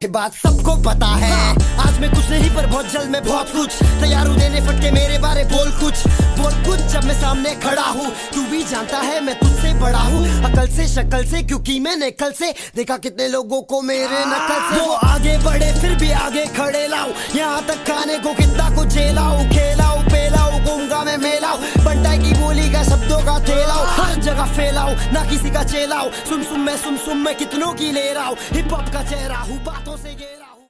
ये बात सबको पता है। आज मैं कुछ नहीं पर बहुत जल्द मैं बहुत कुछ तैयार हूँ देने फटके मेरे बारे बोल कुछ जब मैं सामने खड़ा हूँ। तू भी जानता है मैं तुझसे बड़ा हूँ अकल से शक्ल से, क्योंकि मैंने कल से देखा कितने लोगों को मेरे नकल से। वो आगे बढ़े फिर भी आगे खड़े लाऊं, यहाँ तक खाने को कितना को झेलाऊं, खेलाऊं पेलाऊं गूंगा मैं मेलाऊं, बंटाई की बोली का शब्दों का थेलाऊं, हर जगह फैलाऊं ना किसी का चेलाऊं। सुन मैं कितनों की ले रहा हूँ, हिप हॉप का चेहरा हूँ बातों से घेरा।